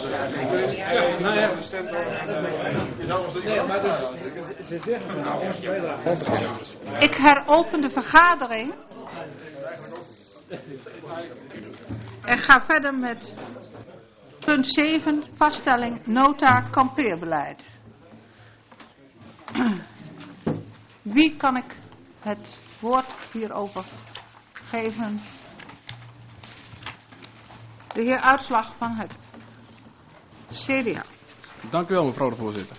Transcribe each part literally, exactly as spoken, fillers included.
Ja, nou ja. Nee, maar dus, ze zeggen nou ons bijdrage. Ik heropen de vergadering. En ga verder met punt zeven, vaststelling nota kampeerbeleid. Wie kan ik het woord hierover geven? De heer Uitslag van het C D A. Dank u wel, mevrouw de voorzitter.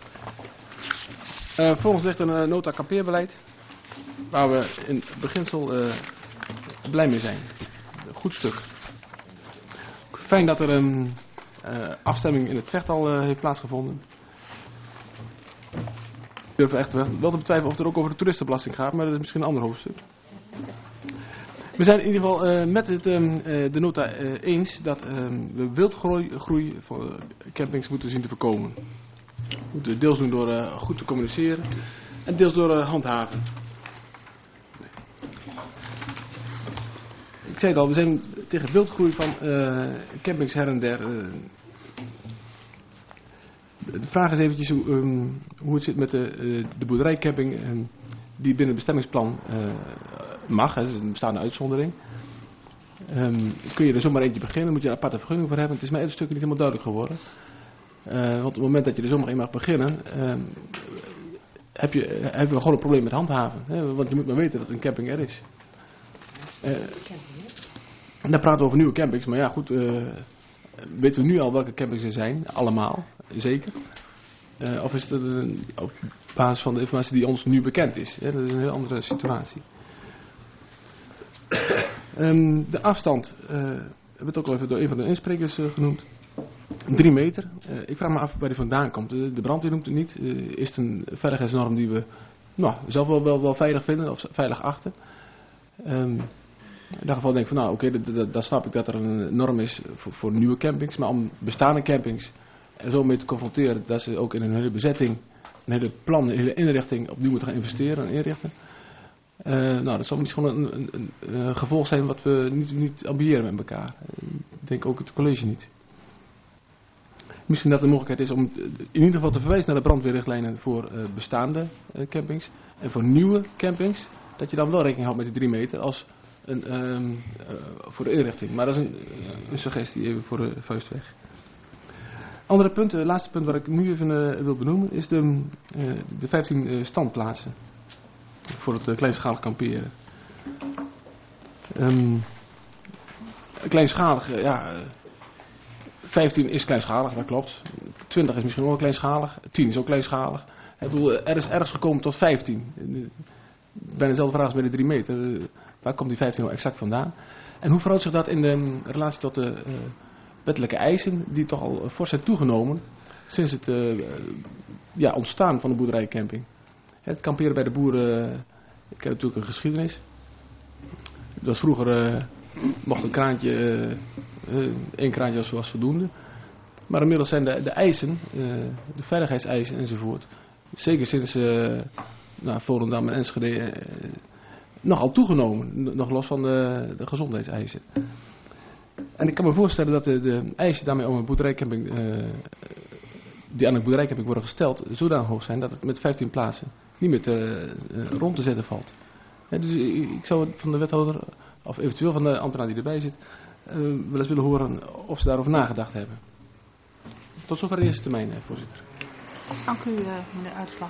Uh, volgens ligt een uh, nota kampeerbeleid waar we in beginsel uh, blij mee zijn. Een goed stuk. Fijn dat er een uh, afstemming in het Vechtal uh, heeft plaatsgevonden. Ik durf echt wel te betwijfelen of het er ook over de toeristenbelasting gaat, maar dat is misschien een ander hoofdstuk. We zijn in ieder geval uh, met het, um, uh, de nota uh, eens dat um, we wildgroei groei van uh, campings moeten zien te voorkomen. We moeten deels doen door uh, goed te communiceren en deels door uh, handhaven. Nee. Ik zei het al, we zijn tegen wildgroei van uh, campings her en der. Uh, de vraag is eventjes hoe, um, hoe het zit met de, uh, de boerderijcamping um, die binnen het bestemmingsplan uh, mag, hè, dat is een bestaande uitzondering. Um, kun je er zomaar eentje beginnen, moet je een aparte vergunning voor hebben. Het is mij een stukje niet helemaal duidelijk geworden. Uh, want op het moment dat je er zomaar een mag beginnen, um, heb je, hebben we gewoon een probleem met handhaven. Hè, want je moet maar weten dat een camping er is. Uh, dan praten we over nieuwe campings, maar ja goed, uh, weten we nu al welke campings er zijn? Allemaal, zeker. Uh, of is het een, op basis van de informatie die ons nu bekend is? Hè? Dat is een heel andere situatie. Um, de afstand, uh, we hebben het ook al even door een van de insprekers uh, genoemd. Drie meter. Uh, ik vraag me af waar die vandaan komt. De, de brandweer noemt het niet. Uh, is het een veiligheidsnorm die we nou, zelf wel, wel, wel veilig vinden of veilig achten? Um, in dat geval denk ik van nou oké, okay, dan snap ik dat er een norm is voor, voor nieuwe campings. Maar om bestaande campings er zo mee te confronteren dat ze ook in een hele bezetting, een hele plan, een hele inrichting opnieuw moeten gaan investeren en inrichten. Uh, nou, dat zal niet gewoon een, een, een, een gevolg zijn wat we niet, niet ambiëren met elkaar. Ik denk ook het college niet. Misschien dat de mogelijkheid is om in ieder geval te verwijzen naar de brandweerrichtlijnen voor uh, bestaande uh, campings. En voor nieuwe campings, dat je dan wel rekening houdt met die drie meter als een, um, uh, voor de inrichting. Maar dat is een, een suggestie even voor de vuistweg. Andere punt, het laatste punt waar ik nu even uh, wil benoemen, is de, uh, de vijftien uh, standplaatsen voor het uh, kleinschalig kamperen. Um, kleinschalig, uh, ja, uh, vijftien is kleinschalig, dat klopt. twintig is misschien ook wel kleinschalig, tien is ook kleinschalig. Ik bedoel, er is ergens gekomen tot vijftien. Bijna dezelfde vraag als bij de drie meter. Uh, waar komt die vijftien nou exact vandaan? En hoe verhoudt zich dat in de relatie tot de uh, wettelijke eisen die toch al fors zijn toegenomen sinds het uh, ja, ontstaan van de boerderijcamping? Het kamperen bij de boeren, uh, ik ken natuurlijk een geschiedenis. Het was vroeger, uh, mocht een kraantje, uh, uh, één kraantje was, was voldoende. Maar inmiddels zijn de, de eisen, uh, de veiligheidseisen enzovoort, zeker sinds uh, nou, Volendam en Enschede, uh, nogal toegenomen. Nog los van de, de gezondheidseisen. En ik kan me voorstellen dat de, de eisen daarmee om een boerderijcamping, uh, die aan een boerderijcamping worden gesteld, zodanig hoog zijn dat het met vijftien plaatsen niet meer te, uh, rond te zetten valt. Ja, dus ik, ik zou van de wethouder, of eventueel van de ambtenaar die erbij zit, uh, wel eens willen horen of ze daarover nagedacht hebben. Tot zover de eerste termijn, uh, voorzitter. Dank u, uh, meneer Uitslag.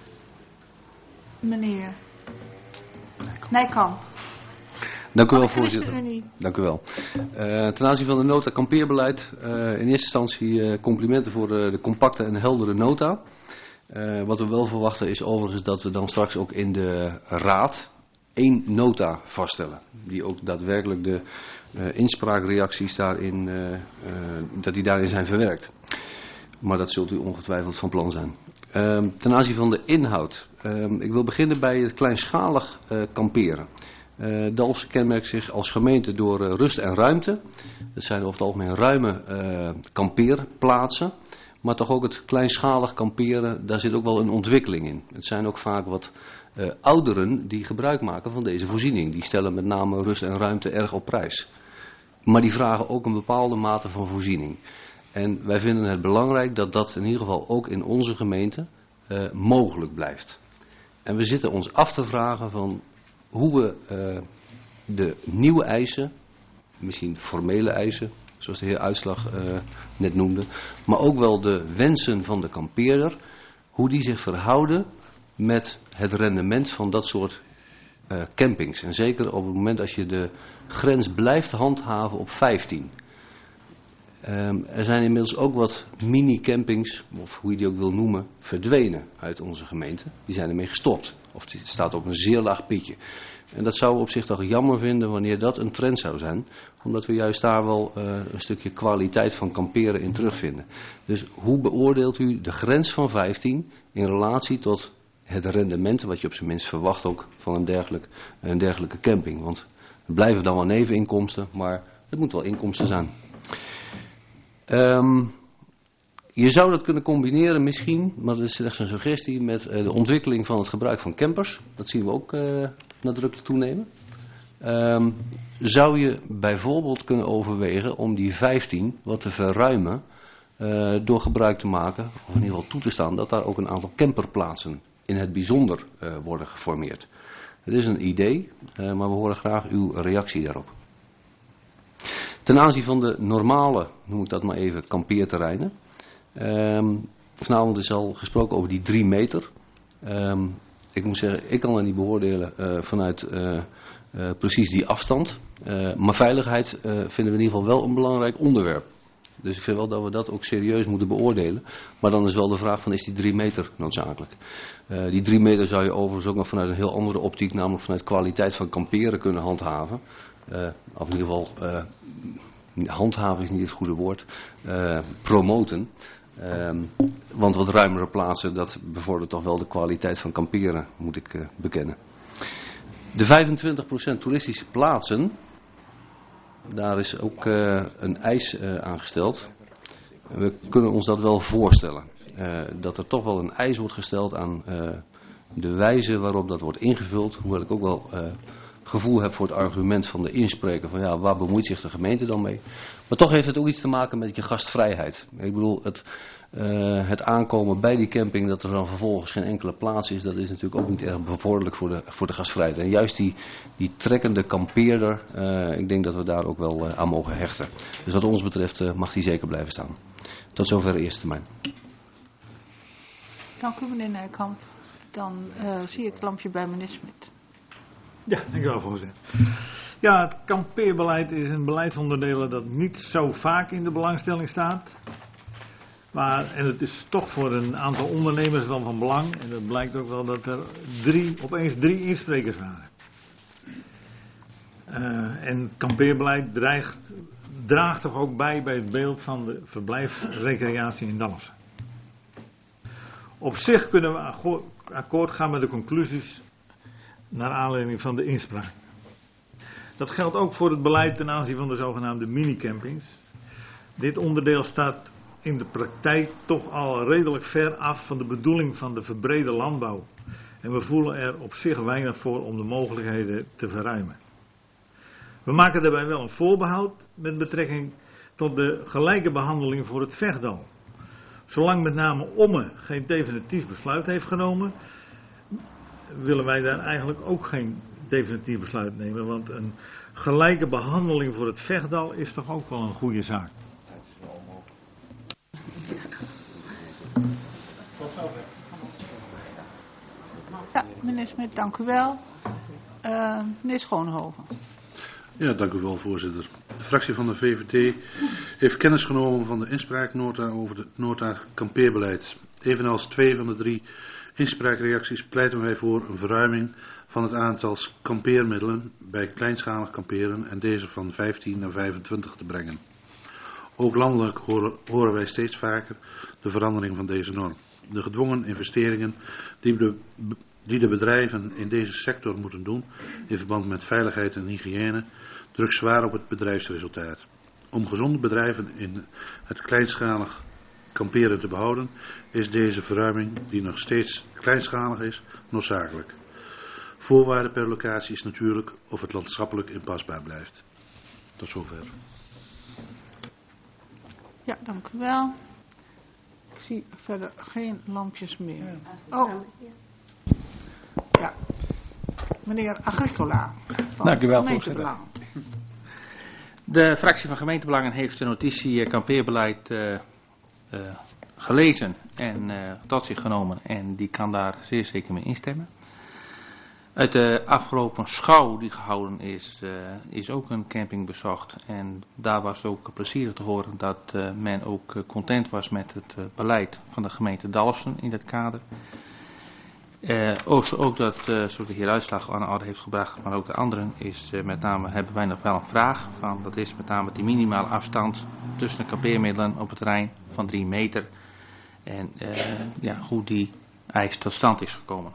Meneer Nijkamp. Dank u wel, voorzitter. Dank u wel. Uh, ten aanzien van de nota kampeerbeleid, uh, in eerste instantie uh, complimenten voor uh, de compacte en heldere nota. Uh, wat we wel verwachten is overigens dat we dan straks ook in de raad één nota vaststellen. Die ook daadwerkelijk de uh, inspraakreacties daarin, uh, uh, dat die daarin zijn verwerkt. Maar dat zult u ongetwijfeld van plan zijn. Uh, ten aanzien van de inhoud. Uh, ik wil beginnen bij het kleinschalig uh, kamperen. Uh, Dalfsen kenmerkt zich als gemeente door uh, rust en ruimte. Dat zijn over het algemeen ruime uh, kampeerplaatsen. Maar toch ook het kleinschalig kamperen, daar zit ook wel een ontwikkeling in. Het zijn ook vaak wat uh, ouderen die gebruik maken van deze voorziening. Die stellen met name rust en ruimte erg op prijs. Maar die vragen ook een bepaalde mate van voorziening. En wij vinden het belangrijk dat dat in ieder geval ook in onze gemeente uh, mogelijk blijft. En we zitten ons af te vragen van hoe we uh, de nieuwe eisen, misschien formele eisen, zoals de heer Uitslag uh, net noemde, maar ook wel de wensen van de kampeerder, hoe die zich verhouden met het rendement van dat soort uh, campings. En zeker op het moment als je de grens blijft handhaven op vijftien. Um, er zijn inmiddels ook wat mini-campings, of hoe je die ook wil noemen, verdwenen uit onze gemeente. Die zijn ermee gestopt. Of die staat op een zeer laag pitje. En dat zouden we op zich toch jammer vinden wanneer dat een trend zou zijn. Omdat we juist daar wel uh, een stukje kwaliteit van kamperen in terugvinden. Dus hoe beoordeelt u de grens van vijftien in relatie tot het rendement wat je op zijn minst verwacht ook van een, dergelijk, een dergelijke camping? Want het blijven dan wel neveninkomsten, maar het moet wel inkomsten zijn. Um, je zou dat kunnen combineren misschien, maar dat is slechts een suggestie, met uh, de ontwikkeling van het gebruik van campers. Dat zien we ook uh, nadrukkelijk toenemen. Um, zou je bijvoorbeeld kunnen overwegen om die vijftien wat te verruimen uh, door gebruik te maken, of in ieder geval toe te staan, dat daar ook een aantal camperplaatsen in het bijzonder uh, worden geformeerd. Het is een idee, uh, maar we horen graag uw reactie daarop. Ten aanzien van de normale, noem ik dat maar even, kampeerterreinen. Um, vanavond is al gesproken over die drie meter. Um, ik moet zeggen, ik kan dat niet beoordelen uh, vanuit uh, uh, precies die afstand. Uh, maar veiligheid uh, vinden we in ieder geval wel een belangrijk onderwerp. Dus ik vind wel dat we dat ook serieus moeten beoordelen. Maar dan is wel de vraag van, is die drie meter noodzakelijk? Uh, die drie meter zou je overigens ook nog vanuit een heel andere optiek, namelijk vanuit kwaliteit van kamperen kunnen handhaven. Uh, of in ieder geval, uh, handhaven is niet het goede woord, uh, promoten. Uh, want wat ruimere plaatsen, dat bevordert toch wel de kwaliteit van kamperen, moet ik uh, bekennen. De vijfentwintig procent toeristische plaatsen, daar is ook uh, een eis uh, aangesteld. We kunnen ons dat wel voorstellen. Uh, dat er toch wel een eis wordt gesteld aan uh, de wijze waarop dat wordt ingevuld, hoewel ik ook wel Uh, gevoel heb voor het argument van de inspreker van ja, waar bemoeit zich de gemeente dan mee? Maar toch heeft het ook iets te maken met je gastvrijheid. Ik bedoel, het, uh, het aankomen bij die camping, dat er dan vervolgens geen enkele plaats is, dat is natuurlijk ook niet erg bevorderlijk voor de, voor de gastvrijheid. En juist die, die trekkende kampeerder, uh, ik denk dat we daar ook wel uh, aan mogen hechten. Dus wat ons betreft uh, mag die zeker blijven staan. Tot zover de eerste termijn. Dank u meneer Nijkamp. Dan uh, zie ik het lampje bij meneer Smit. Ja, dank u wel, voorzitter. Ja, het kampeerbeleid is een beleidsonderdeel dat niet zo vaak in de belangstelling staat. Maar, en het is toch voor een aantal ondernemers wel van belang. En dat blijkt ook wel dat er drie, opeens drie insprekers waren. Uh, en kampeerbeleid dreigt, draagt toch ook bij bij het beeld van de verblijfsrecreatie in Dalfsen. Op zich kunnen we akkoord gaan met de conclusies naar aanleiding van de inspraak. Dat geldt ook voor het beleid ten aanzien van de zogenaamde minicampings. Dit onderdeel staat in de praktijk toch al redelijk ver af van de bedoeling van de verbrede landbouw. En we voelen er op zich weinig voor om de mogelijkheden te verruimen. We maken daarbij wel een voorbehoud met betrekking tot de gelijke behandeling voor het Vechtdal. Zolang met name Omme geen definitief besluit heeft genomen, willen wij daar eigenlijk ook geen definitief besluit nemen. Want een gelijke behandeling voor het Vechtdal is toch ook wel een goede zaak. Ja, meneer Smit, dank u wel. Uh, meneer Schoonhoven. Ja, dank u wel, voorzitter. De fractie van de V V D heeft kennis genomen van de inspraaknota over de nota kampeerbeleid. Evenals twee van de drie inspraakreacties pleiten wij voor een verruiming van het aantal kampeermiddelen bij kleinschalig kamperen en deze van vijftien naar vijfentwintig te brengen. Ook landelijk horen, horen wij steeds vaker de verandering van deze norm. De gedwongen investeringen die de, die de bedrijven in deze sector moeten doen in verband met veiligheid en hygiëne drukt zwaar op het bedrijfsresultaat. Om gezonde bedrijven in het kleinschalig kamperen te behouden is deze verruiming, die nog steeds kleinschalig is, noodzakelijk. Voorwaarde per locatie is natuurlijk of het landschappelijk inpasbaar blijft. Tot zover. Ja, dank u wel. Ik zie verder geen lampjes meer. Oh. Ja. Meneer Agricola. Dank u wel, voorzitter. De fractie van gemeentebelangen heeft de notitie uh, kampeerbeleid uh, uh, gelezen en uh, tot zich genomen en die kan daar zeer zeker mee instemmen. Uit de afgelopen schouw die gehouden is, uh, is ook een camping bezocht en daar was ook plezierig te horen dat uh, men ook uh, content was met het uh, beleid van de gemeente Dalfsen in dat kader. Uh, ook, ook dat, uh, zoals de heer Uitslag aan de orde heeft gebracht, maar ook de anderen, is uh, met name, hebben wij nog wel een vraag van, dat is met name die minimale afstand tussen de kampeermiddelen op het terrein van drie meter en uh, ja, hoe die eis tot stand is gekomen.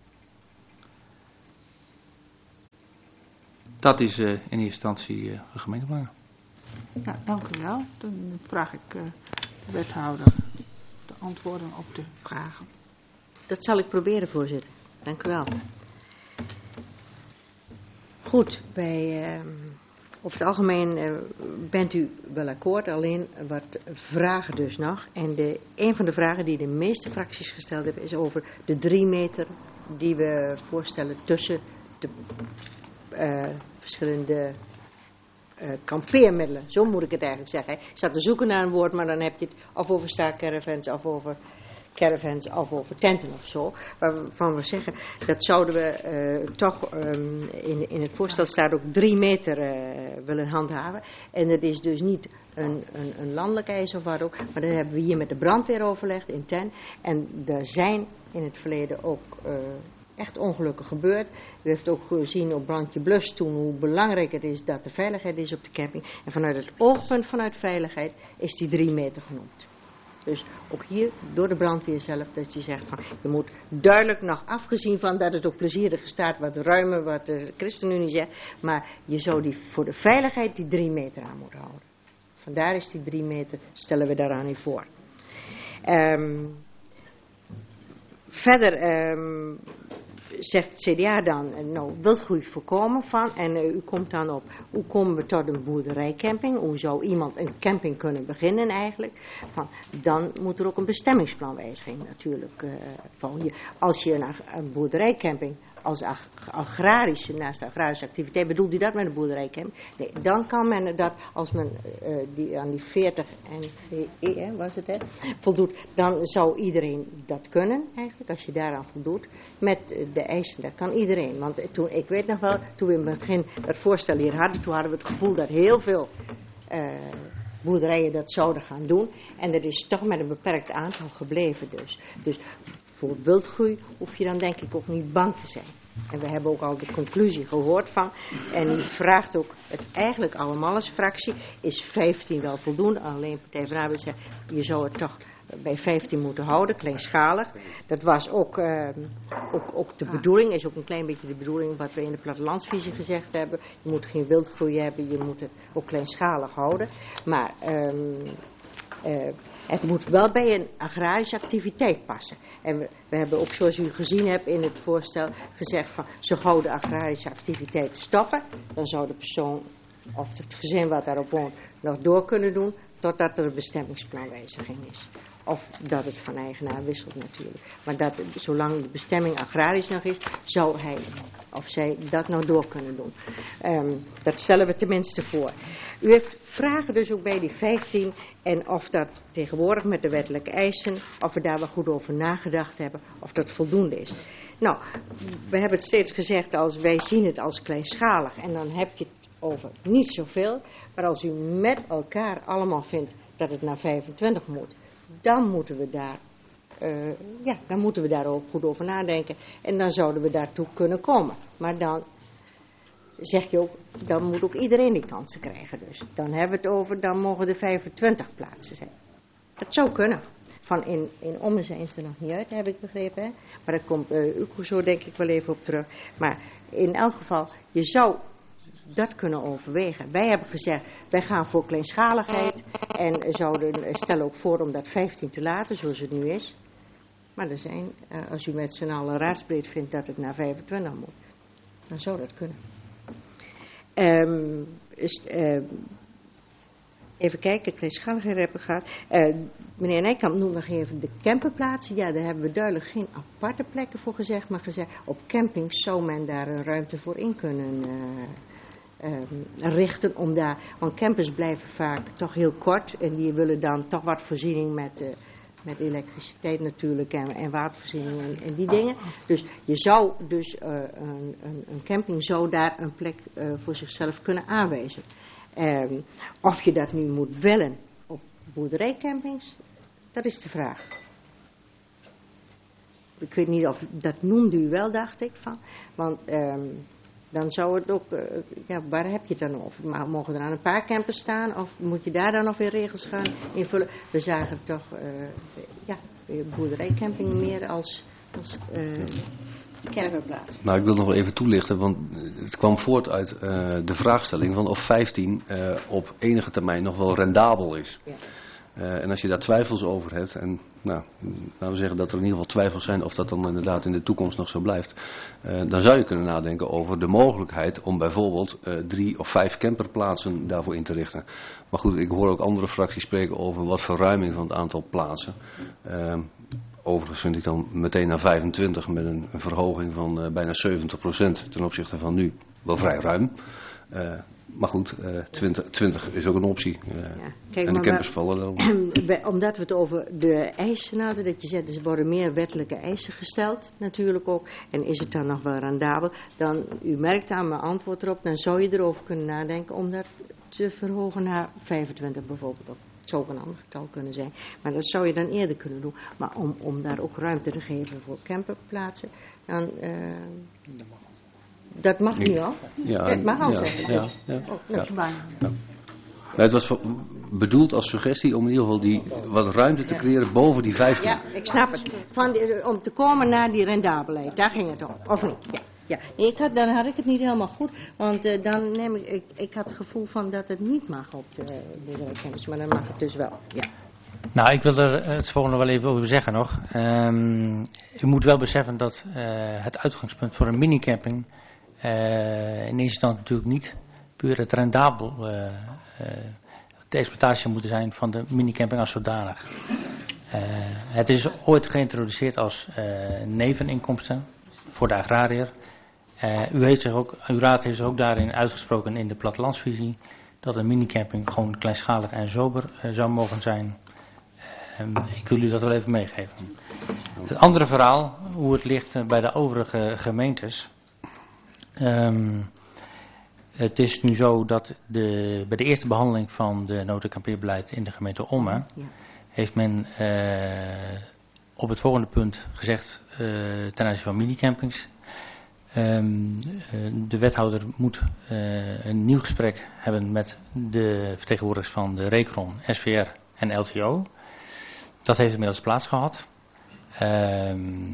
Dat is uh, in eerste instantie uh, de gemeentebelangen. Ja, dank u wel. Dan vraag ik uh, de wethouder de antwoorden op de vragen. Dat zal ik proberen, voorzitter. Dank u wel. Goed, bij, uh, over het algemeen uh, bent u wel akkoord, alleen wat vragen dus nog. En de, een van de vragen die de meeste fracties gesteld hebben is over de drie meter die we voorstellen tussen de uh, verschillende uh, kampeermiddelen. Zo moet ik het eigenlijk zeggen. Ik zat te zoeken naar een woord, maar dan heb je het of over staakcaravans of over caravans of over tenten of zo. Waarvan we zeggen, dat zouden we uh, toch, um, in, in het voorstel staat ook drie meter uh, willen handhaven. En dat is dus niet een, een, een landelijk eis of wat ook. Maar dat hebben we hier met de brandweer overlegd in Ten. En er zijn in het verleden ook uh, echt ongelukken gebeurd. U heeft ook gezien op Brandje Blus toen hoe belangrijk het is dat de veiligheid is op de camping. En vanuit het oogpunt vanuit veiligheid is die drie meter genoemd. Dus ook hier door de brandweer zelf dat je zegt van je moet duidelijk nog afgezien van dat het ook plezierig staat wat ruimer wat de ChristenUnie zegt. Maar je zou die voor de veiligheid die drie meter aan moeten houden. Vandaar is die drie meter stellen we daaraan in voor. Um, verder um, zegt het C D A dan, nou, wildgroei voorkomen van, en uh, u komt dan op, hoe komen we tot een boerderijcamping? Hoe zou iemand een camping kunnen beginnen eigenlijk? Van, dan moet er ook een bestemmingsplanwijziging natuurlijk uh, volgen. Als je een, een boerderijcamping als ag agrarische, naast de agrarische activiteit, bedoelt u dat met een boerderijcamping? Nee, dan kan men dat, als men uh, die, aan die veertig en E, was het hè, voldoet, dan zou iedereen dat kunnen eigenlijk, als je daaraan voldoet, met de eisen, dat kan iedereen. Want toen, ik weet nog wel, toen we in het begin dat voorstel hier hadden, toen hadden we het gevoel dat heel veel uh, boerderijen dat zouden gaan doen. En dat is toch met een beperkt aantal gebleven dus. Dus voor wildgroei hoef je dan denk ik ook niet bang te zijn. En we hebben ook al de conclusie gehoord van. En u vraagt ook het eigenlijk allemaal als fractie. Is vijftien wel voldoende? Alleen Partij van de Arbeid zegt, je zou het toch bij vijftien moeten houden, kleinschalig. Dat was ook, uh, ook, ook de bedoeling, is ook een klein beetje de bedoeling wat we in de plattelandsvisie gezegd hebben. Je moet geen wildgroei hebben, je moet het ook kleinschalig houden. Maar um, uh, het moet wel bij een agrarische activiteit passen. En we, we hebben ook, zoals u gezien hebt in het voorstel, gezegd van zo gauw de agrarische activiteiten stoppen, dan zou de persoon of het gezin wat daarop woont nog door kunnen doen, totdat er een bestemmingsplanwijziging is. Of dat het van eigenaar wisselt natuurlijk. Maar dat, zolang de bestemming agrarisch nog is, zou hij of zij dat nou door kunnen doen. Um, dat stellen we tenminste voor. U heeft vragen dus ook bij die vijftien en of dat tegenwoordig met de wettelijke eisen, of we daar wel goed over nagedacht hebben, of dat voldoende is. Nou, we hebben het steeds gezegd, als wij zien het als kleinschalig en dan heb je het over niet zoveel, maar als u met elkaar allemaal vindt dat het naar vijfentwintig moet, dan moeten we daar, uh, ja, dan moeten we daar ook goed over nadenken en dan zouden we daartoe kunnen komen. Maar dan zeg je ook, dan moet ook iedereen die kansen krijgen dus. Dan hebben we het over, dan mogen er vijfentwintig plaatsen zijn. Dat zou kunnen. Van in, in Ommezijn is er nog niet uit, heb ik begrepen. Hè? Maar daar komt uh, u zo denk ik wel even op terug. Maar in elk geval, je zou dat kunnen overwegen. Wij hebben gezegd, wij gaan voor kleinschaligheid en zouden stellen ook voor om dat vijftien te laten, zoals het nu is. Maar er zijn, uh, als u met z'n allen raadsbreed vindt dat het naar vijfentwintig moet, dan zou dat kunnen. Um, is, uh, Even kijken, kleinschaligheid heb ik gehad. Uh, meneer Nijkamp noemt nog even de camperplaatsen. Ja, daar hebben we duidelijk geen aparte plekken voor gezegd. Maar gezegd, op campings zou men daar een ruimte voor in kunnen uh, uh, richten. Om daar, want campers blijven vaak toch heel kort. En die willen dan toch wat voorziening met, uh, met elektriciteit natuurlijk. En, en watervoorziening en, en die dingen. Dus je zou dus uh, een, een, een camping zou daar een plek uh, voor zichzelf kunnen aanwijzen. Um, of je dat nu moet willen op boerderijcampings, dat is de vraag. Ik weet niet of, dat noemde u wel, dacht ik, van. Want um, dan zou het ook, uh, ja, waar heb je het dan over? Maar mogen er aan een paar campers staan of moet je daar dan nog weer regels gaan invullen? We zagen toch, uh, ja, boerderijcampingen meer als, als uh, camperplaats. Nou, ik wil nog wel even toelichten, want het kwam voort uit uh, de vraagstelling van of vijftien uh, op enige termijn nog wel rendabel is. Ja. Uh, en als je daar twijfels over hebt, en nou, laten we zeggen dat er in ieder geval twijfels zijn of dat dan inderdaad in de toekomst nog zo blijft, uh, dan zou je kunnen nadenken over de mogelijkheid om bijvoorbeeld uh, drie of vijf camperplaatsen daarvoor in te richten. Maar goed, ik hoor ook andere fracties spreken over wat verruiming van het aantal plaatsen. Uh, Overigens vind ik dan meteen naar vijfentwintig met een, een verhoging van uh, bijna zeventig procent ten opzichte van nu wel vrij ruim. Uh, maar goed, uh, twintig, twintig is ook een optie. Uh, ja, kijk, en de campers vallen dan. Omdat we het over de eisen hadden, dat je zegt, er worden meer wettelijke eisen gesteld natuurlijk ook. En is het dan nog wel rendabel? Dan, u merkt aan mijn antwoord erop, dan zou je erover kunnen nadenken om dat te verhogen naar vijfentwintig bijvoorbeeld. Het zou ook een ander getal kunnen zijn. Maar dat zou je dan eerder kunnen doen. Maar om, om daar ook ruimte te geven voor camperplaatsen, dan... Uh, dat mag nu al? Ja, dat mag al ja, zeggen. Ja, ja, oh, ja, ja. ja. Het was bedoeld als suggestie om in ieder geval die, wat ruimte te creëren boven die vijftien. Ja, ik snap het. Van die, om te komen naar die rendabelheid, daar ging het om. Of niet? Ja. Ja, nee, ik had, dan had ik het niet helemaal goed, want uh, dan neem ik, ik, ik had het gevoel van dat het niet mag op de boerderijcampings, maar dan mag het dus wel, ja. Nou, ik wil er het volgende wel even over zeggen nog. Um, u moet wel beseffen dat uh, het uitgangspunt voor een minicamping uh, in eerste instantie natuurlijk niet puur het rendabel, uh, uh, de exploitatie moet zijn van de minicamping als zodanig. Uh, het is ooit geïntroduceerd als uh, neveninkomsten voor de agrariër. Uh, u, heeft zich ook, uw raad heeft zich ook daarin uitgesproken in de plattelandsvisie dat een minicamping gewoon kleinschalig en sober uh, zou mogen zijn. Uh, ik wil u dat wel even meegeven. Het andere verhaal, hoe het ligt uh, bij de overige gemeentes. Um, het is nu zo dat de, bij de eerste behandeling van de notenkampeerbeleid in de gemeente Ommen ja. heeft men uh, op het volgende punt gezegd uh, ten aanzien van minicampings. Um, uh, de wethouder moet uh, een nieuw gesprek hebben met de vertegenwoordigers van de Recron, S V R en L T O. Dat heeft inmiddels plaats gehad. Um,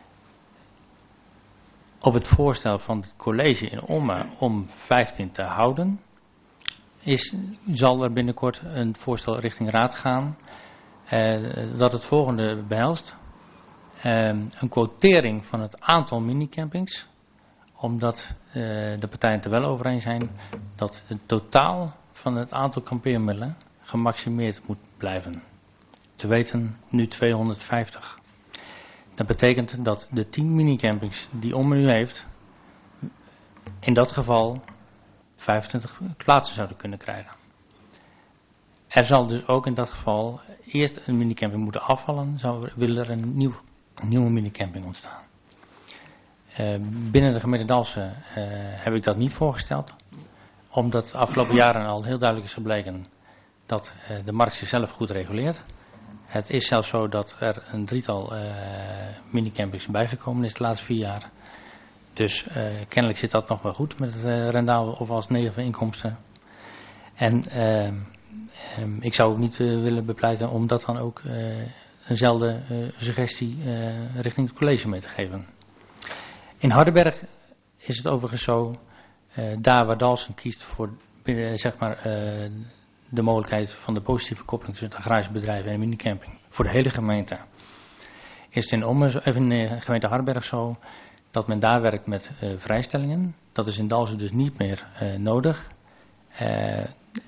op het voorstel van het college in Ommen om vijftien te houden, is, zal er binnenkort een voorstel richting raad gaan. Uh, dat het volgende behelst. Um, een quotering van het aantal minicampings, omdat uh, de partijen het er wel over eens zijn dat het totaal van het aantal kampeermiddelen gemaximeerd moet blijven. Te weten nu tweehonderdvijftig. Dat betekent dat de tien minicampings die Ommen nu heeft, in dat geval vijfentwintig plaatsen zouden kunnen krijgen. Er zal dus ook in dat geval eerst een minicamping moeten afvallen, zou, wil er een nieuw, nieuwe minicamping ontstaan. Uh, binnen de gemeente Dalfsen uh, heb ik dat niet voorgesteld, omdat de afgelopen jaren al heel duidelijk is gebleken dat uh, de markt zichzelf goed reguleert. Het is zelfs zo dat er een drietal uh, minicampings bijgekomen is de laatste vier jaar. Dus uh, kennelijk zit dat nog wel goed met het uh, rendabel of als neveninkomsten. En uh, um, ik zou ook niet uh, willen bepleiten om dat dan ook uh, eenzelfde uh, suggestie uh, richting het college mee te geven. In Hardenberg is het overigens zo, uh, daar waar Dalfsen kiest voor uh, zeg maar, uh, de mogelijkheid van de positieve koppeling tussen het agrarische bedrijf en een minicamping voor de hele gemeente, is het in, Ommen, in de gemeente Hardenberg zo dat men daar werkt met uh, vrijstellingen. Dat is in Dalfsen dus niet meer uh, nodig. Uh,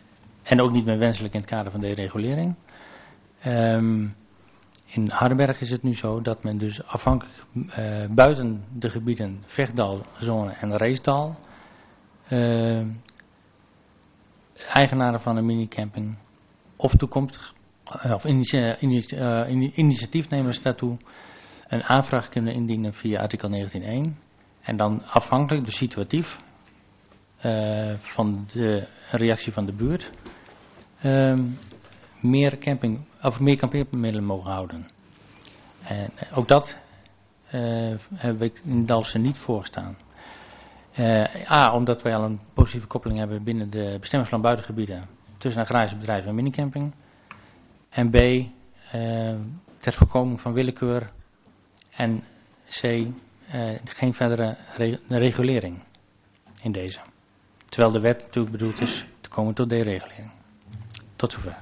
en ook niet meer wenselijk in het kader van deregulering. Um, in Hardenberg is het nu zo dat men dus afhankelijk uh, buiten de gebieden Vechtdalzone en Reesdal uh, eigenaren van een minicamping of toekomstig uh, of initia, initia, uh, initiatiefnemers daartoe een aanvraag kunnen indienen via artikel negentien één en dan afhankelijk, dus situatief uh, van de reactie van de buurt uh, meer camping of meer kampeermiddelen mogen houden. En ook dat uh, heb ik in Dalfsen niet voorgestaan. Uh, A, omdat wij al een positieve koppeling hebben binnen de bestemmingsplan buitengebieden tussen agrarische bedrijven en minicamping. En B, uh, ter voorkoming van willekeur. En C, uh, geen verdere re- regulering in deze. Terwijl de wet natuurlijk bedoeld is te komen tot deregulering. Tot zover.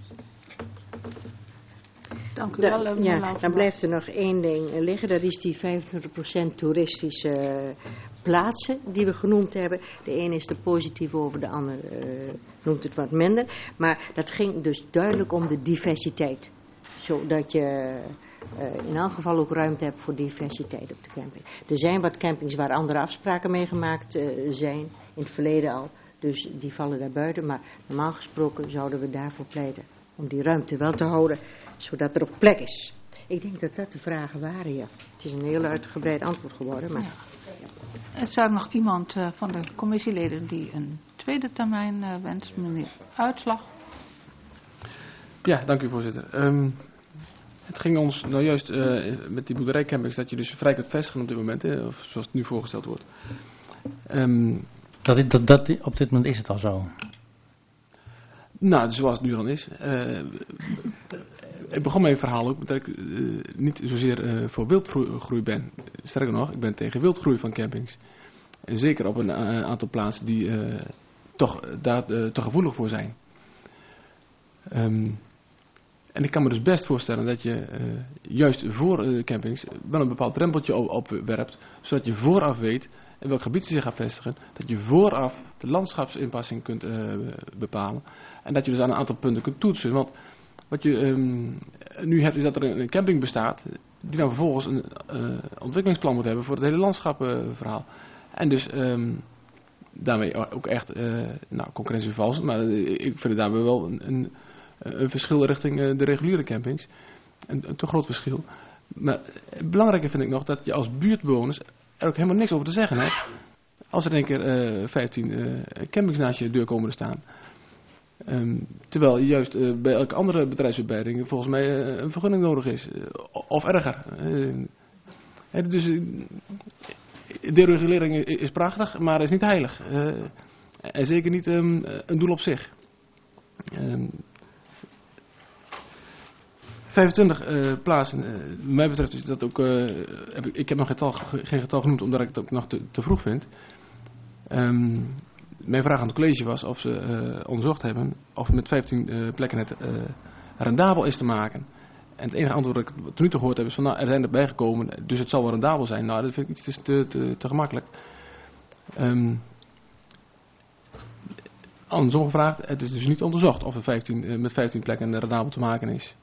Dank u wel. Da, ja, dan blijft er nog één ding liggen. Dat is die vijfentwintig procent toeristische uh, plaatsen die we genoemd hebben. De ene is er positief over, de andere uh, noemt het wat minder. Maar dat ging dus duidelijk om de diversiteit. Zodat je uh, in elk geval ook ruimte hebt voor diversiteit op de camping. Er zijn wat campings waar andere afspraken mee gemaakt uh, zijn. In het verleden al. Dus die vallen daar buiten. Maar normaal gesproken zouden we daarvoor pleiten. Om die ruimte wel te houden, zodat er ook plek is. Ik denk dat dat de vragen waren, ja. Het is een heel uitgebreid antwoord geworden, maar... Ja. Is er nog iemand uh, van de commissieleden die een tweede termijn uh, wenst? Meneer Uitslag. Ja, dank u voorzitter. Um, het ging ons nou juist uh, met die boerderijcampings dat je dus vrij kunt vestigen op dit moment, hè, of zoals het nu voorgesteld wordt. Um, dat, dat, dat, op dit moment is het al zo. Nou, zoals het nu dan is. Uh, ik begon mijn verhaal ook dat ik uh, niet zozeer uh, voor wildgroei ben. Sterker nog, ik ben tegen wildgroei van campings. En zeker op een uh, aantal plaatsen die uh, toch daar uh, te gevoelig voor zijn. Um, en ik kan me dus best voorstellen dat je uh, juist voor uh, campings wel een bepaald drempeltje op, opwerpt, zodat je vooraf weet in welk gebied ze zich gaan vestigen, dat je vooraf de landschapsinpassing kunt uh, bepalen en dat je dus aan een aantal punten kunt toetsen. Want wat je um, nu hebt is dat er een camping bestaat die dan vervolgens een uh, ontwikkelingsplan moet hebben voor het hele landschapverhaal. Uh, en dus um, daarmee ook echt, uh, nou concurrentie vals, maar uh, ik vind het daarmee wel een, een, een verschil richting uh, de reguliere campings. Een, een te groot verschil. Maar het belangrijke vind ik nog dat je als buurtbewoners er ook helemaal niks over te zeggen hebt. Als er in één keer uh, vijftien uh, campings naast je deur komen te staan. Um, terwijl juist uh, bij elke andere bedrijfsverbreiding volgens mij uh, een vergunning nodig is. Uh, of erger. Uh, uh, dus uh, deregulering is, is prachtig, maar is niet heilig. Uh, en zeker niet um, een doel op zich. Um, vijfentwintig uh, plaatsen, uh, wat mij betreft is dat ook, uh, heb ik, ik heb nog geen getal, geen getal genoemd omdat ik het ook nog te, te vroeg vind. Um, mijn vraag aan het college was of ze uh, onderzocht hebben of met vijftien uh, plekken het uh, rendabel is te maken. En het enige antwoord dat ik tot nu toe gehoord heb is van nou, er zijn erbij gekomen, dus het zal wel rendabel zijn. Nou, dat vind ik iets te, te, te gemakkelijk. Um, andersom gevraagd, het is dus niet onderzocht of er vijftien, uh, met vijftien plekken rendabel te maken is.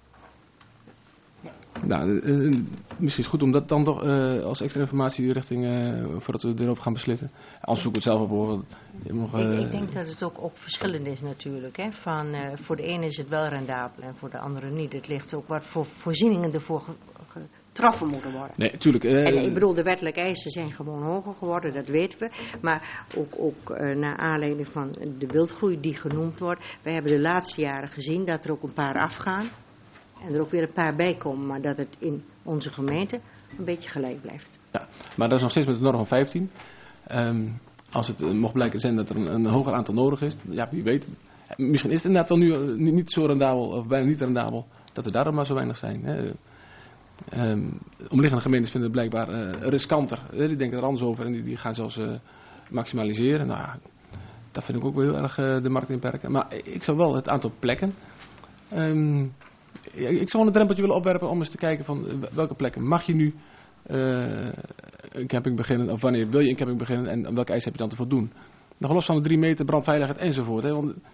Nou, uh, misschien is het goed om dat dan toch uh, als extra informatie richting, uh, voordat we erover gaan beslissen. Anders zoek ik het zelf op hoor. Nog, uh, ik, ik denk dat het ook, ook verschillend is natuurlijk. Hè? Van, uh, voor de ene is het wel rendabel en voor de andere niet. Het ligt ook wat voor voorzieningen ervoor getroffen moeten worden. Nee, tuurlijk. Uh, en ik bedoel, de wettelijke eisen zijn gewoon hoger geworden, dat weten we. Maar ook, ook uh, naar aanleiding van de wildgroei die genoemd wordt. Wij hebben de laatste jaren gezien dat er ook een paar afgaan. En er ook weer een paar bij komen, maar dat het in onze gemeente een beetje gelijk blijft. Ja, maar dat is nog steeds met de norm van vijftien. Um, als het uh, mocht blijken zijn dat er een, een hoger aantal nodig is, ja, wie weet. Misschien is het inderdaad wel nu uh, niet zo rendabel, of bijna niet rendabel, dat er daarom maar zo weinig zijn. Hè. Um, omliggende gemeentes vinden het blijkbaar uh, riskanter. Hè. Die denken er anders over en die, die gaan zelfs uh, maximaliseren. Nou ja, dat vind ik ook wel heel erg uh, de markt inperken. Maar ik zou wel het aantal plekken... Um, Ik zou een drempeltje willen opwerpen om eens te kijken van welke plekken mag je nu uh, een camping beginnen, of wanneer wil je een camping beginnen en welke eisen heb je dan te voldoen. Nog los van de drie meter brandveiligheid enzovoort. Hè, want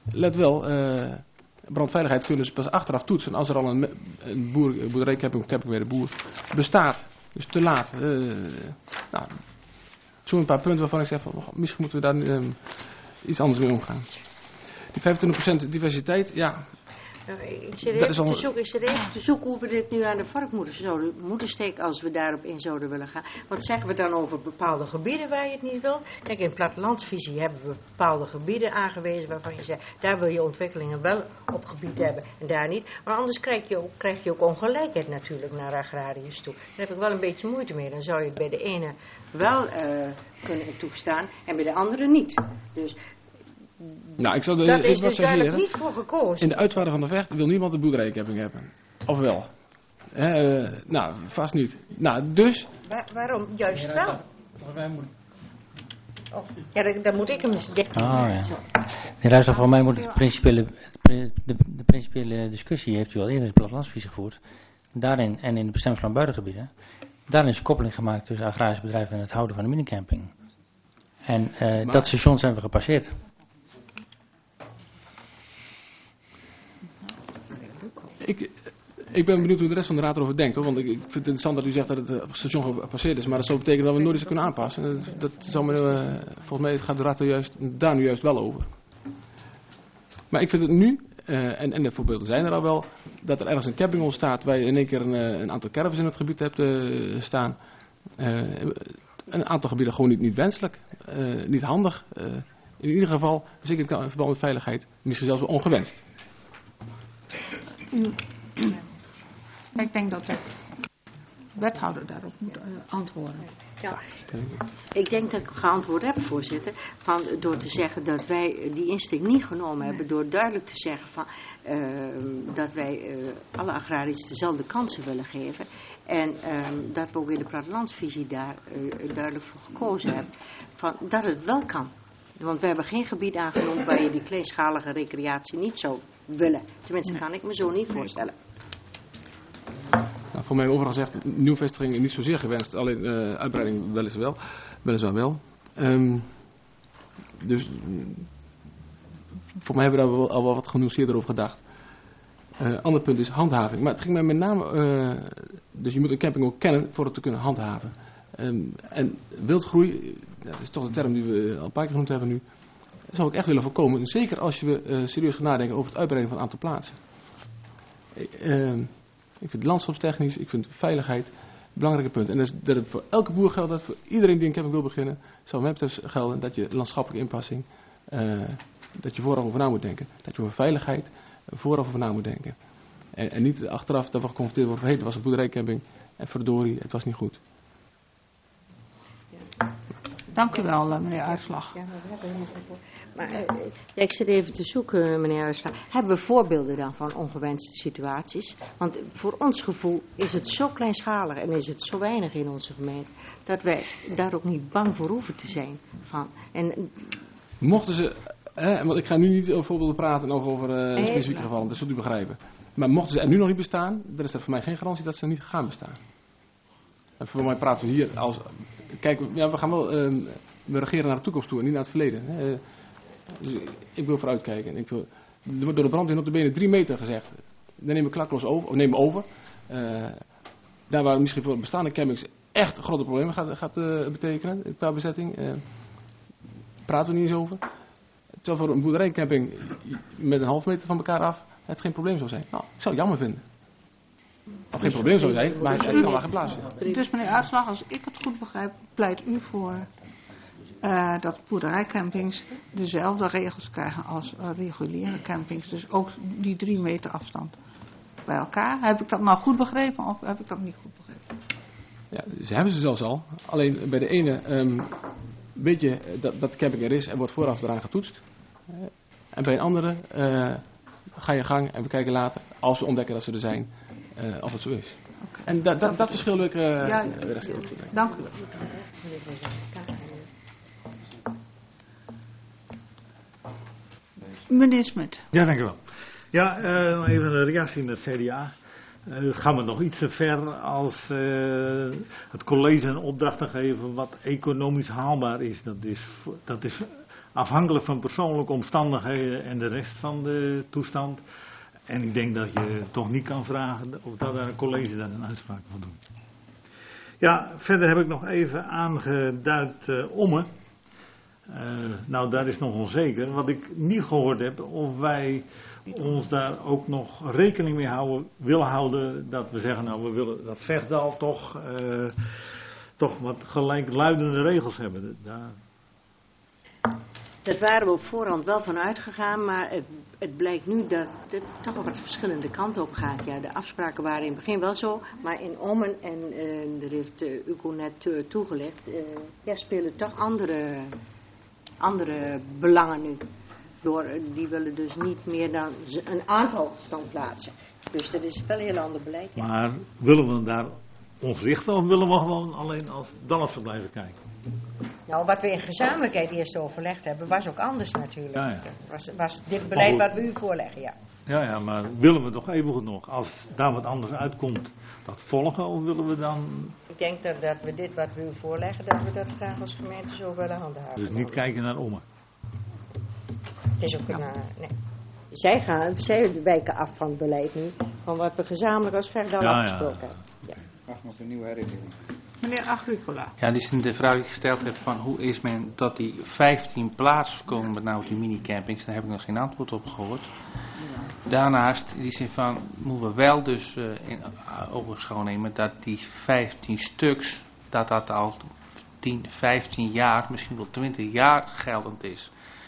let wel, uh, brandveiligheid kunnen ze pas achteraf toetsen als er al een, een boer, boerderijcamping, camping bij de boer bestaat. Dus te laat. Uh, nou, zo'n paar punten waarvan ik zeg, van, misschien moeten we daar um, iets anders mee omgaan. Die vijfentwintig procent diversiteit, ja... Nou, ik zit even, al... te zoeken, ik zit even te zoeken hoe we dit nu aan de vark moeten, zouden, moeten steken als we daarop in zouden willen gaan. Wat zeggen we dan over bepaalde gebieden waar je het niet wilt? Kijk, in plattelandsvisie hebben we bepaalde gebieden aangewezen waarvan je zegt, daar wil je ontwikkelingen wel op gebied hebben en daar niet. Maar anders krijg je ook, krijg je ook ongelijkheid natuurlijk naar agrariërs toe. Daar heb ik wel een beetje moeite mee. Dan zou je het bij de ene wel uh, kunnen toestaan en bij de andere niet. Dus... Nou, ik zou de, dat ik is dus duidelijk niet voor gekozen. In de uitvaarden van de Vecht wil niemand een boerderijcamping hebben. Of wel? Uh, nou, vast niet. Nou, dus... Waar, waarom? Juist wel. Oh, ja, dan, dan moet ik hem eens denken. Oh ja. Nee, luister, voor mij moet het principiële, de, de principiële discussie heeft u al eerder in de plattelandsvisie gevoerd. Daarin en in de bestemmingsplan buitengebieden. Daarin is een koppeling gemaakt tussen agrarische bedrijven en het houden van een minicamping. En uh, dat station zijn we gepasseerd. Ik, ik ben benieuwd hoe de rest van de raad erover denkt, hoor. Want ik, ik vind het interessant dat u zegt dat het uh, station gepasseerd is. Maar dat zou betekenen dat we nooit eens kunnen aanpassen. Dat, dat zou me, uh, volgens mij gaat de raad er juist, daar nu juist wel over. Maar ik vind het nu, uh, en, en de voorbeelden zijn er al wel, dat er ergens een camping ontstaat waar je in één keer een, een aantal caravans in het gebied hebt uh, staan. Uh, een aantal gebieden gewoon niet, niet wenselijk, uh, niet handig. Uh, in ieder geval, zeker in verband met veiligheid, misschien zelfs wel ongewenst. Ik denk dat de wethouder daarop moet uh, antwoorden. Ja, ik denk dat ik geantwoord heb, voorzitter, van, door te zeggen dat wij die insteek niet genomen nee. hebben, door duidelijk te zeggen van, uh, dat wij uh, alle agrariërs dezelfde kansen willen geven en uh, dat we ook in de plattelandsvisie daar uh, duidelijk voor gekozen hebben, van, dat het wel kan. Want we hebben geen gebied aangenomen waar je die kleinschalige recreatie niet zou willen. Tenminste, nee. kan ik me zo niet voorstellen. Nou, voor mij overal gezegd, nieuwvestiging niet zozeer gewenst. Alleen uh, uitbreiding weliswaar wel. Weliswaar wel. Um, dus voor mij hebben we daar wel, al wel wat genuanceerder over gedacht. Uh, ander punt is handhaving. Maar het ging mij met name... Uh, dus je moet een camping ook kennen voor het te kunnen handhaven. Um, en wildgroei, dat is toch de term die we al een paar keer genoemd hebben nu, zou ik echt willen voorkomen. Zeker als je uh, serieus gaat nadenken over het uitbreiden van een aantal plaatsen. Uh, ik vind landschapstechnisch, ik vind veiligheid belangrijke punten. En dat, is, dat het voor elke boer geldt, dat voor iedereen die een camping wil beginnen, zou mij betreft gelden dat je landschappelijke inpassing, uh, dat je vooraf over na moet denken. Dat je over veiligheid vooraf over na moet denken. En, en niet achteraf dat we geconfronteerd worden van, hé, hey, het was een boerderijcamping en verdorie, het was niet goed. Dank u wel, meneer Uitslag. Ja, maar we hebben helemaal geen Maar uh, ja, ik zit even te zoeken, meneer Uitslag. Hebben we voorbeelden dan van ongewenste situaties? Want voor ons gevoel is het zo kleinschalig en is het zo weinig in onze gemeente, dat wij daar ook niet bang voor hoeven te zijn. Van. En, Mochten ze, hè, want ik ga nu niet over voorbeelden praten of over uh, nee, specifieke gevallen, dat zult u begrijpen. Maar mochten ze er nu nog niet bestaan, dan is er voor mij geen garantie dat ze niet gaan bestaan. En voor mij praten we hier als... Kijk, ja, we gaan wel... Uh, we regeren naar de toekomst toe en niet naar het verleden. Hè. Uh, dus ik wil vooruitkijken. Ik wil, er wordt door de brandweer op de benen drie meter gezegd. Dan nemen we klakloos over. Of nemen we over. Uh, daar waar misschien voor bestaande campings echt grote problemen gaat, gaat uh, betekenen qua bezetting. Uh, praten we niet eens over. Terwijl voor een boerderijcamping met een half meter van elkaar af het geen probleem zou zijn. Nou, ik zou het jammer vinden. Of geen probleem zou zijn, maar het kan wel geplaatst zijn. Dus meneer Uitslag, als ik het goed begrijp, pleit u voor uh, dat boerderijcampings dezelfde regels krijgen als uh, reguliere campings. Dus ook die drie meter afstand bij elkaar. Heb ik dat nou goed begrepen of heb ik dat niet goed begrepen? Ja, ze hebben ze zelfs al. Alleen bij de ene um, weet je dat, dat de camping er is en wordt vooraf eraan getoetst. Uh, en bij een andere uh, ga je gang en we kijken later, als we ontdekken dat ze er zijn, uh, of het zo is. Okay. En da, da, dat verschil wil ik uh, ja, ja, ja, dank u wel. Meneer Smit. Ja, dank u wel. Ja, uh, even een reactie in het C D A. Uh, gaan we nog iets te ver als uh, het college een opdracht te geven wat economisch haalbaar is. Dat is, dat is afhankelijk van persoonlijke omstandigheden en de rest van de toestand. En ik denk dat je toch niet kan vragen of dat een college daar een uitspraak moet doen. Ja, verder heb ik nog even aangeduid uh, Ommen. Uh, nou, daar is nog onzeker. Wat ik niet gehoord heb, of wij ons daar ook nog rekening mee houden, willen houden. Dat we zeggen, nou, we willen dat Vechtdal toch, uh, toch wat gelijkluidende regels hebben. Daar... Dat waren we op voorhand wel van uitgegaan, maar het, het blijkt nu dat het toch wel wat verschillende kanten op gaat. Ja, de afspraken waren in het begin wel zo, maar in Ommen, en uh, daar heeft uh, Ugo net uh, toegelicht, uh, ja, spelen toch andere, andere belangen nu. Door, uh, die willen dus niet meer dan een aantal standplaatsen. Dus dat is wel een heel ander beleid. Ja. Maar willen we daar ons richten of willen we gewoon alleen als Dalfsen blijven kijken? Nou, wat we in gezamenlijkheid eerst overlegd hebben, was ook anders natuurlijk. Ja, ja. Was, was dit beleid wat we u voorleggen, ja. Ja, ja, maar willen we toch even nog, als daar wat anders uitkomt, dat volgen of willen we dan... Ik denk dat, dat we dit wat we u voorleggen, dat we dat graag als gemeente zo willen handhaven. Dus niet kijken naar Ommen. Het is ook een... Ja. Nee. Zij, gaan, zij wijken af van het beleid nu, van wat we gezamenlijk als Vechtdal ja, afgesproken ja. hebben. Ja. Wacht nog een nieuwe herinnering. Meneer Agricola. Ja, die is de vraag die ik gesteld heb van hoe is men dat die vijftien plaatsen komen met nou die minicampings, daar heb ik nog geen antwoord op gehoord. Ja. Daarnaast, die zin van, moeten we wel dus uh, in uh, ogenschouw nemen dat die vijftien stuks, dat dat al tien, vijftien jaar, misschien wel twintig jaar geldend is.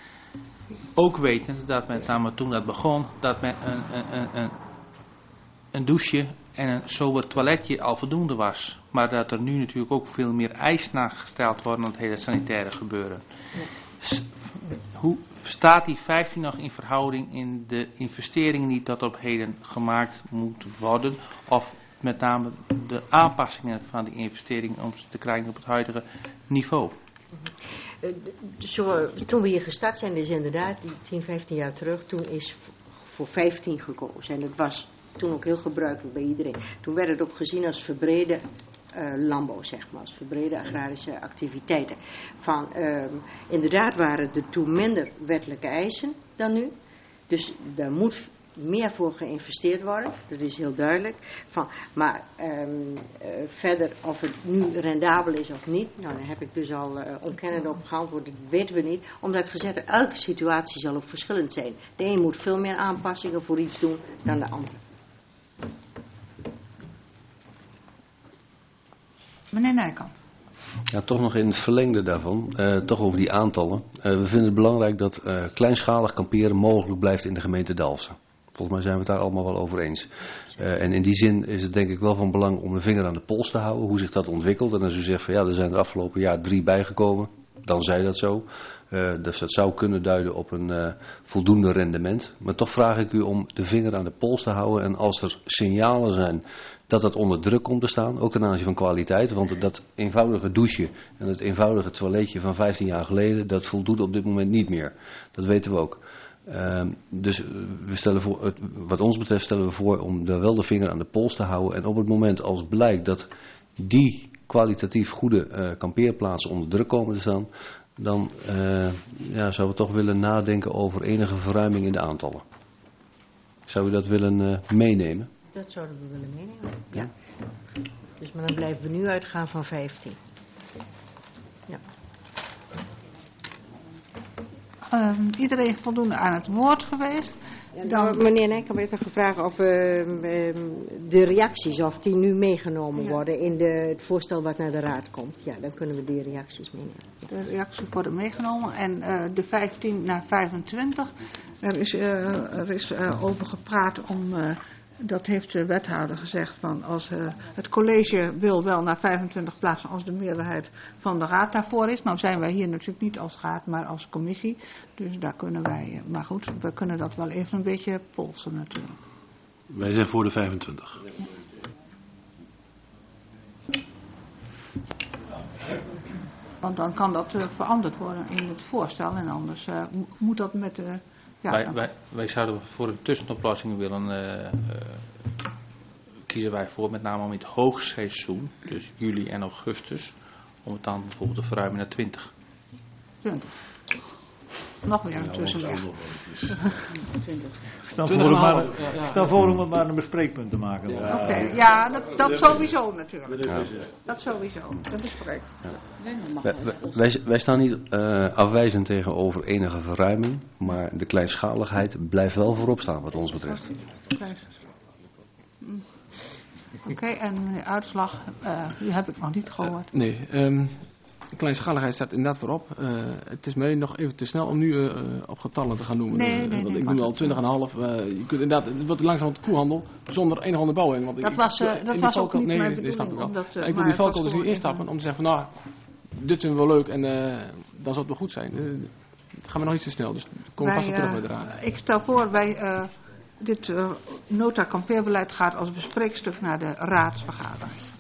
Ook wetende dat met name toen dat begon, dat men een, een, een, een, een douche en een sober toiletje al voldoende was. Maar dat er nu natuurlijk ook veel meer eisen nagesteld worden aan het hele sanitaire gebeuren. Ja. Hoe staat die vijftien nog in verhouding in de investeringen die tot op heden gemaakt moeten worden? Of met name de aanpassingen van die investeringen om ze te krijgen op het huidige niveau? Uh, zo, toen we hier gestart zijn, is inderdaad die tien, vijftien jaar terug, toen is voor vijftien gekozen. En dat was toen ook heel gebruikelijk bij iedereen. Toen werd het ook gezien als verbrede uh, landbouw, zeg maar, als verbrede agrarische activiteiten. Van, uh, inderdaad waren er toen minder wettelijke eisen dan nu. Dus daar moet meer voor geïnvesteerd worden, dat is heel duidelijk. Van, maar um, uh, verder of het nu rendabel is of niet, nou, daar heb ik dus al uh, ontkennend op geantwoord, dat weten we niet. Omdat ik gezegd heb, elke situatie zal ook verschillend zijn. De een moet veel meer aanpassingen voor iets doen dan de ander. Meneer Nijkamp. Ja, toch nog in het verlengde daarvan, uh, toch over die aantallen. Uh, we vinden het belangrijk dat uh, kleinschalig kamperen mogelijk blijft in de gemeente Dalfsen. Volgens mij zijn we het daar allemaal wel over eens. Uh, en in die zin is het denk ik wel van belang om de vinger aan de pols te houden, hoe zich dat ontwikkelt. En als u zegt van ja, er zijn er afgelopen jaar drie bijgekomen, dan zij dat zo. Uh, dus dat zou kunnen duiden op een uh, voldoende rendement. Maar toch vraag ik u om de vinger aan de pols te houden. En als er signalen zijn dat dat onder druk komt te staan, ook ten aanzien van kwaliteit. Want dat eenvoudige douche en het eenvoudige toiletje van vijftien jaar geleden, dat voldoet op dit moment niet meer. Dat weten we ook. Uh, dus we stellen voor, het, wat ons betreft stellen we voor om daar wel de vinger aan de pols te houden. En op het moment als blijkt dat die kwalitatief goede uh, kampeerplaatsen onder druk komen te staan, dan uh, ja, zouden we toch willen nadenken over enige verruiming in de aantallen. Zou u dat willen uh, meenemen? Dat zouden we willen meenemen, ja. Dus maar dan blijven we nu uitgaan van vijftien. Ja. Um, iedereen voldoende aan het woord geweest. Dan... Meneer Nijkamp heeft nog gevraagd of uh, uh, de reacties, of die nu meegenomen ja. worden in de, het voorstel wat naar de raad komt. Ja, dan kunnen we die reacties meenemen. Ja. De reacties worden meegenomen en uh, de vijftien naar vijfentwintig. Er is, uh, er is uh, over gepraat om... Uh, Dat heeft de wethouder gezegd van als uh, het college wil wel naar vijfentwintig plaatsen als de meerderheid van de raad daarvoor is. Nou zijn wij hier natuurlijk niet als raad, maar als commissie. Dus daar kunnen wij, uh, maar goed, we kunnen dat wel even een beetje polsen natuurlijk. Wij zijn voor de vijfentwintig. Want dan kan dat uh, veranderd worden in het voorstel en anders uh, moet dat met de... Uh, Ja, wij, wij, wij zouden voor een tussenoplossing willen uh, uh, kiezen wij voor, met name om in het hoogseizoen, dus juli en augustus, om het dan bijvoorbeeld te verruimen naar twintig. twintig. nog weer een tussenweg. Stel voor, om maar, stel voor om het maar een bespreekpunt te maken. Oké, okay. Ja, dat, dat sowieso natuurlijk. Ja. Dat sowieso, dat bespreek. Ja. Wij, wij, wij staan niet uh, afwijzend tegenover enige verruiming, maar de kleinschaligheid blijft wel voorop staan wat ons betreft. Oké, okay, en de uitslag, uh, die heb ik nog niet gehoord. Uh, nee, um, kleinschaligheid staat inderdaad voorop. Uh, het is mij nog even te snel om nu uh, op getallen te gaan noemen. Nee, uh, nee, want nee, ik noem al twintig komma vijf. Uh, je kunt inderdaad, het wordt langzaam de koehandel zonder enige onderbouwing. Want dat ik, was, uh, dat was ook niet nee, mijn nee, bedoeling. Nee, omdat, uh, ik wil die valkuil dus niet instappen om te zeggen van nou, dit vinden we wel leuk en uh, dan zal het wel goed zijn. Uh, het gaat me nog iets te snel, dus kom vast op terug bij de raad. Uh, ik stel voor, wij, uh, dit uh, nota kampeerbeleid gaat als bespreekstuk naar de raadsvergadering.